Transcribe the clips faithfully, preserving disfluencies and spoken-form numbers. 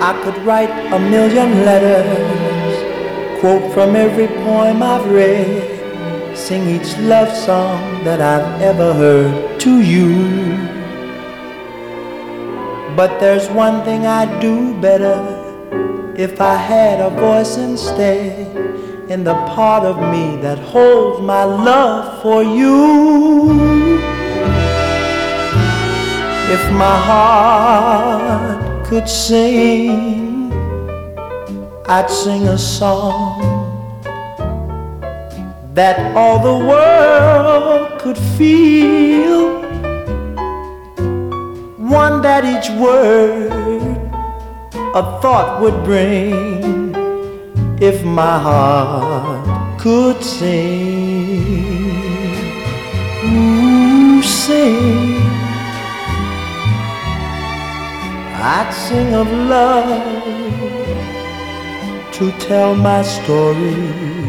I could write a million letters, quote from every poem I've read, sing each love song that I've ever heard to you. But there's one thing I'd do better if I had a voice instead, in the part of me that holds my love for you. If my heart could sing, I'd sing a song that all the world could feel, one that each word a thought would bring. If my heart could sing, ooh, sing, I'd sing of love to tell my story,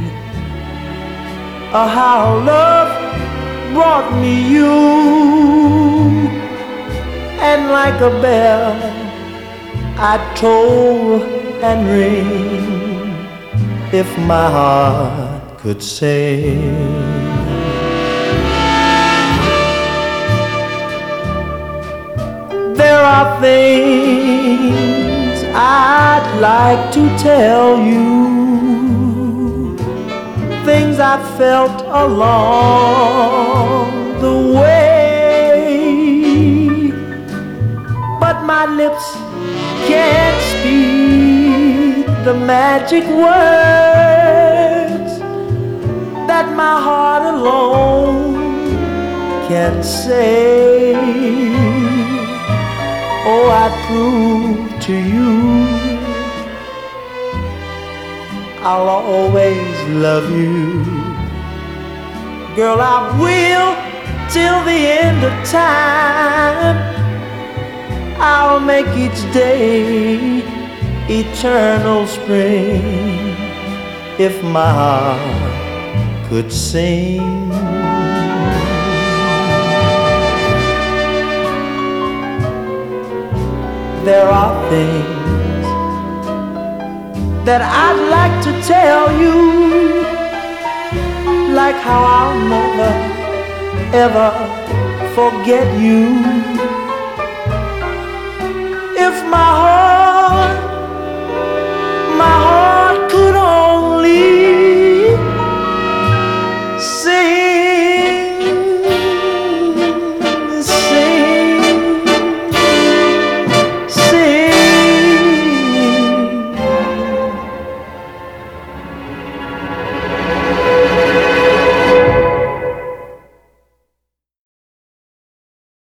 of how love brought me you, and like a bell I'd toll and ring if my heart could sing. There are things I'd like to tell you, things I felt along the way, but my lips can't speak the magic words that my heart alone can say. Oh, I'd prove to you I'll always love you. Girl, I will till the end of time. I'll make each day eternal spring if my heart could sing. There are things that I'd like to tell you, like how I'll never, ever forget you. If my heart, my heart